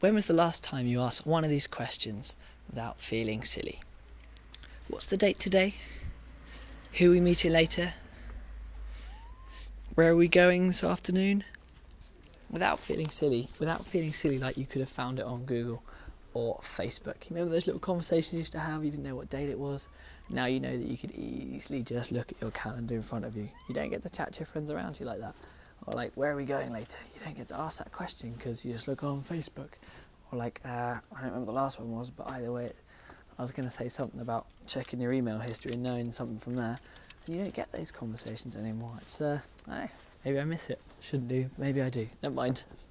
When was the last time you asked one of these questions without feeling silly? What's the date today? Who are we meeting later? Where are we going this afternoon? Without feeling silly like you could have found it on Google or Facebook. You remember those little conversations you used to have? You didn't know what date it was. Now you know that you could easily just look at your calendar in front of you. You don't get to chat to your friends around you like that. Or like, where are we going later? You don't get to ask that question because you just look on Facebook. Or like, I don't remember the last one was, but either way, I was going to say something about checking your email history and knowing something from there. And you don't get those conversations anymore. It's, I don't know, maybe I miss it. Shouldn't do. Maybe I do. Never mind.